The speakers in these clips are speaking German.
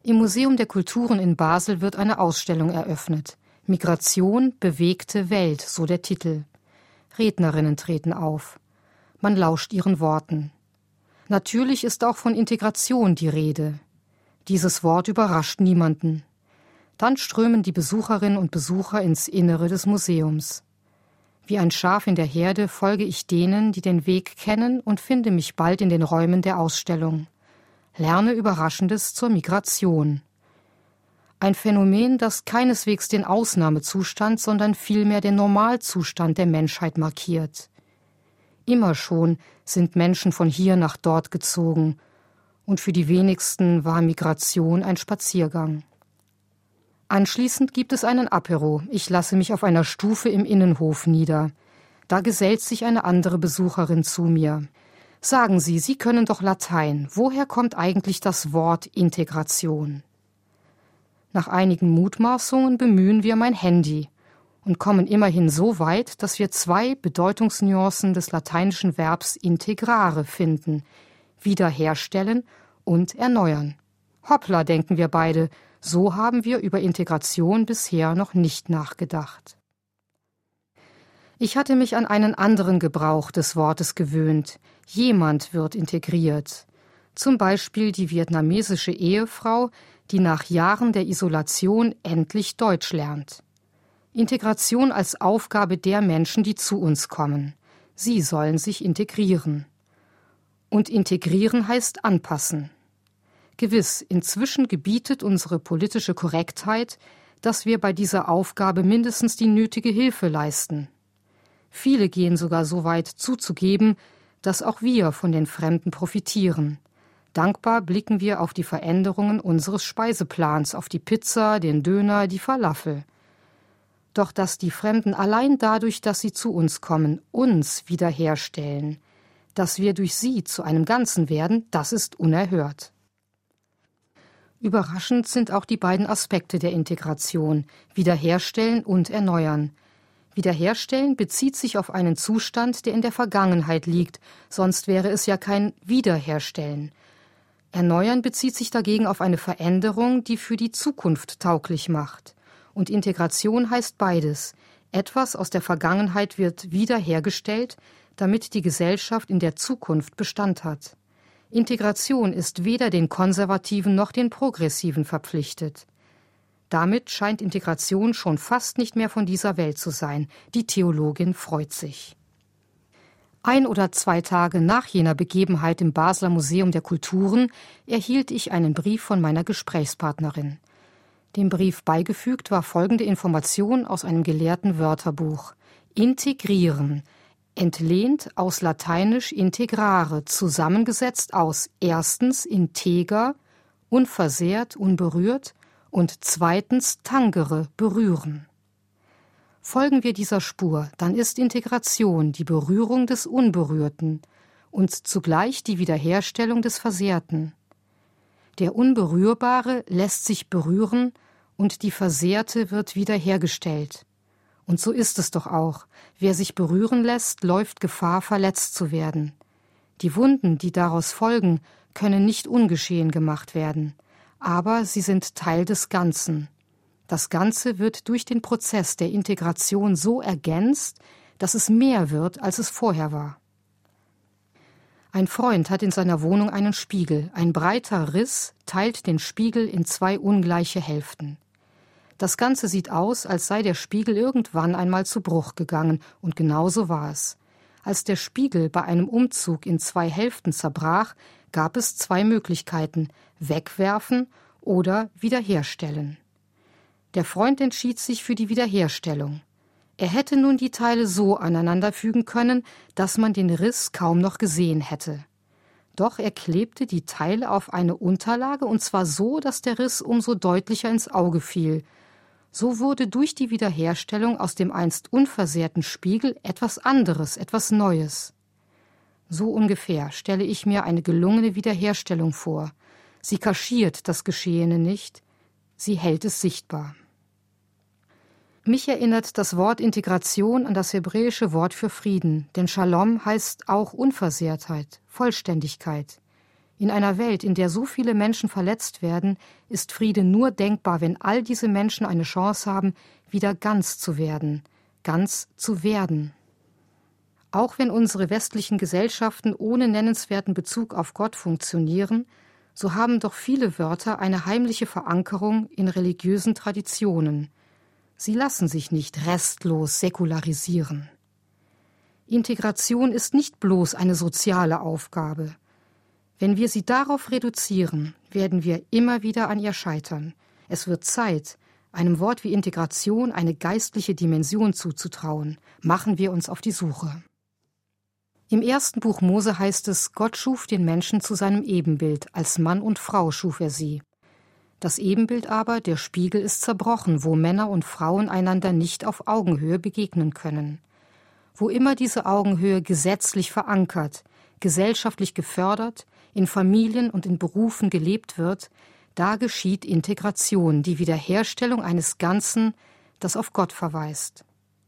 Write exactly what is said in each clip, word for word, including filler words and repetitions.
Im Museum der Kulturen in Basel wird eine Ausstellung eröffnet. Migration, bewegte Welt, so der Titel. Rednerinnen treten auf. Man lauscht ihren Worten. Natürlich ist auch von Integration die Rede. Dieses Wort überrascht niemanden. Dann strömen die Besucherinnen und Besucher ins Innere des Museums. Wie ein Schaf in der Herde folge ich denen, die den Weg kennen, und finde mich bald in den Räumen der Ausstellung. Lerne Überraschendes zur Migration. Ein Phänomen, das keineswegs den Ausnahmezustand, sondern vielmehr den Normalzustand der Menschheit markiert. Immer schon sind Menschen von hier nach dort gezogen, und für die wenigsten war Migration ein Spaziergang. Anschließend gibt es einen Apero. Ich lasse mich auf einer Stufe im Innenhof nieder. Da gesellt sich eine andere Besucherin zu mir. Sagen Sie, Sie können doch Latein. Woher kommt eigentlich das Wort Integration? Nach einigen Mutmaßungen bemühen wir mein Handy und kommen immerhin so weit, dass wir zwei Bedeutungsnuancen des lateinischen Verbs integrare finden: wiederherstellen und erneuern. Hoppla, denken wir beide, so haben wir über Integration bisher noch nicht nachgedacht. Ich hatte mich an einen anderen Gebrauch des Wortes gewöhnt. Jemand wird integriert. Zum Beispiel die vietnamesische Ehefrau, die nach Jahren der Isolation endlich Deutsch lernt. Integration als Aufgabe der Menschen, die zu uns kommen. Sie sollen sich integrieren. Und integrieren heißt anpassen. Gewiss, inzwischen gebietet unsere politische Korrektheit, dass wir bei dieser Aufgabe mindestens die nötige Hilfe leisten. Viele gehen sogar so weit zuzugeben, dass auch wir von den Fremden profitieren. Dankbar blicken wir auf die Veränderungen unseres Speiseplans, auf die Pizza, den Döner, die Falafel. Doch dass die Fremden allein dadurch, dass sie zu uns kommen, uns wiederherstellen, dass wir durch sie zu einem Ganzen werden, das ist unerhört. Überraschend sind auch die beiden Aspekte der Integration, wiederherstellen und erneuern. Wiederherstellen bezieht sich auf einen Zustand, der in der Vergangenheit liegt, sonst wäre es ja kein Wiederherstellen. Erneuern bezieht sich dagegen auf eine Veränderung, die für die Zukunft tauglich macht. Und Integration heißt beides. Etwas aus der Vergangenheit wird wiederhergestellt, damit die Gesellschaft in der Zukunft Bestand hat. Integration ist weder den Konservativen noch den Progressiven verpflichtet. Damit scheint Integration schon fast nicht mehr von dieser Welt zu sein. Die Theologin freut sich. Ein oder zwei Tage nach jener Begebenheit im Basler Museum der Kulturen erhielt ich einen Brief von meiner Gesprächspartnerin. Dem Brief beigefügt war folgende Information aus einem gelehrten Wörterbuch: Integrieren, entlehnt aus lateinisch integrare, zusammengesetzt aus erstens integer, unversehrt, unberührt, und zweitens tangere, berühren. Folgen wir dieser Spur, dann ist Integration die Berührung des Unberührten und zugleich die Wiederherstellung des Versehrten. Der Unberührbare lässt sich berühren und die Versehrte wird wiederhergestellt. Und so ist es doch auch. Wer sich berühren lässt, läuft Gefahr, verletzt zu werden. Die Wunden, die daraus folgen, können nicht ungeschehen gemacht werden. Aber sie sind Teil des Ganzen. Das Ganze wird durch den Prozess der Integration so ergänzt, dass es mehr wird, als es vorher war. Ein Freund hat in seiner Wohnung einen Spiegel. Ein breiter Riss teilt den Spiegel in zwei ungleiche Hälften. Das Ganze sieht aus, als sei der Spiegel irgendwann einmal zu Bruch gegangen, und genauso war es. Als der Spiegel bei einem Umzug in zwei Hälften zerbrach, gab es zwei Möglichkeiten: wegwerfen oder wiederherstellen. Der Freund entschied sich für die Wiederherstellung. Er hätte nun die Teile so aneinanderfügen können, dass man den Riss kaum noch gesehen hätte. Doch er klebte die Teile auf eine Unterlage, und zwar so, dass der Riss umso deutlicher ins Auge fiel. So wurde durch die Wiederherstellung aus dem einst unversehrten Spiegel etwas anderes, etwas Neues. So ungefähr stelle ich mir eine gelungene Wiederherstellung vor. Sie kaschiert das Geschehene nicht, sie hält es sichtbar. Mich erinnert das Wort Integration an das hebräische Wort für Frieden, denn Shalom heißt auch Unversehrtheit, Vollständigkeit. In einer Welt, in der so viele Menschen verletzt werden, ist Friede nur denkbar, wenn all diese Menschen eine Chance haben, wieder ganz zu werden, ganz zu werden. Auch wenn unsere westlichen Gesellschaften ohne nennenswerten Bezug auf Gott funktionieren, so haben doch viele Wörter eine heimliche Verankerung in religiösen Traditionen. Sie lassen sich nicht restlos säkularisieren. Integration ist nicht bloß eine soziale Aufgabe. Wenn wir sie darauf reduzieren, werden wir immer wieder an ihr scheitern. Es wird Zeit, einem Wort wie Integration eine geistliche Dimension zuzutrauen. Machen wir uns auf die Suche. Im ersten Buch Mose heißt es, Gott schuf den Menschen zu seinem Ebenbild, als Mann und Frau schuf er sie. Das Ebenbild aber, der Spiegel, ist zerbrochen, wo Männer und Frauen einander nicht auf Augenhöhe begegnen können. Wo immer diese Augenhöhe gesetzlich verankert, gesellschaftlich gefördert, in Familien und in Berufen gelebt wird, da geschieht Integration, die Wiederherstellung eines Ganzen, das auf Gott verweist.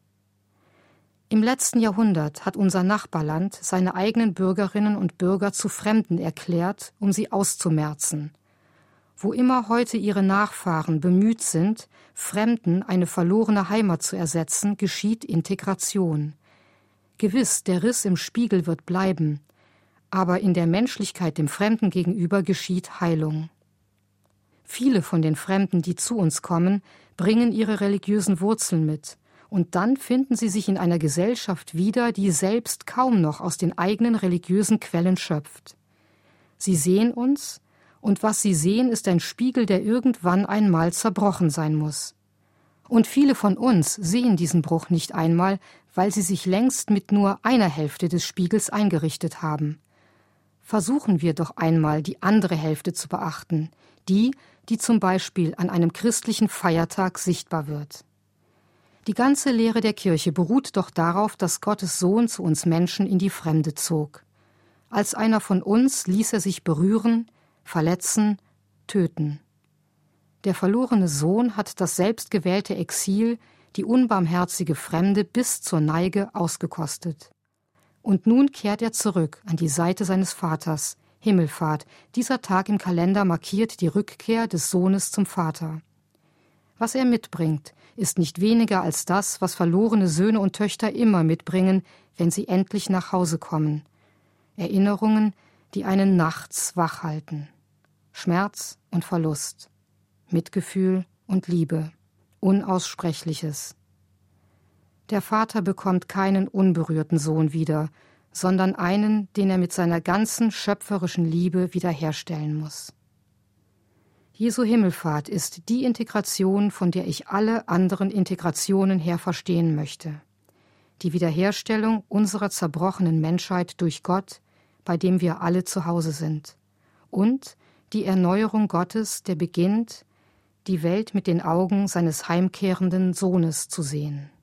Im letzten Jahrhundert hat unser Nachbarland seine eigenen Bürgerinnen und Bürger zu Fremden erklärt, um sie auszumerzen. Wo immer heute ihre Nachfahren bemüht sind, Fremden eine verlorene Heimat zu ersetzen, geschieht Integration. Gewiss, der Riss im Spiegel wird bleiben, aber in der Menschlichkeit dem Fremden gegenüber geschieht Heilung. Viele von den Fremden, die zu uns kommen, bringen ihre religiösen Wurzeln mit, und dann finden sie sich in einer Gesellschaft wieder, die selbst kaum noch aus den eigenen religiösen Quellen schöpft. Sie sehen uns, und was sie sehen, ist ein Spiegel, der irgendwann einmal zerbrochen sein muss. Und viele von uns sehen diesen Bruch nicht einmal, weil sie sich längst mit nur einer Hälfte des Spiegels eingerichtet haben. Versuchen wir doch einmal, die andere Hälfte zu beachten, die, die zum Beispiel an einem christlichen Feiertag sichtbar wird. Die ganze Lehre der Kirche beruht doch darauf, dass Gottes Sohn zu uns Menschen in die Fremde zog. Als einer von uns ließ er sich berühren, verletzen, töten. Der verlorene Sohn hat das selbstgewählte Exil, die unbarmherzige Fremde bis zur Neige ausgekostet. Und nun kehrt er zurück an die Seite seines Vaters, Himmelfahrt. Dieser Tag im Kalender markiert die Rückkehr des Sohnes zum Vater. Was er mitbringt, ist nicht weniger als das, was verlorene Söhne und Töchter immer mitbringen, wenn sie endlich nach Hause kommen. Erinnerungen, die einen nachts wach halten. Schmerz und Verlust, Mitgefühl und Liebe, Unaussprechliches. Der Vater bekommt keinen unberührten Sohn wieder, sondern einen, den er mit seiner ganzen schöpferischen Liebe wiederherstellen muss. Jesu Himmelfahrt ist die Integration, von der ich alle anderen Integrationen her verstehen möchte. Die Wiederherstellung unserer zerbrochenen Menschheit durch Gott, bei dem wir alle zu Hause sind. Und die Erneuerung Gottes, der beginnt, die Welt mit den Augen seines heimkehrenden Sohnes zu sehen.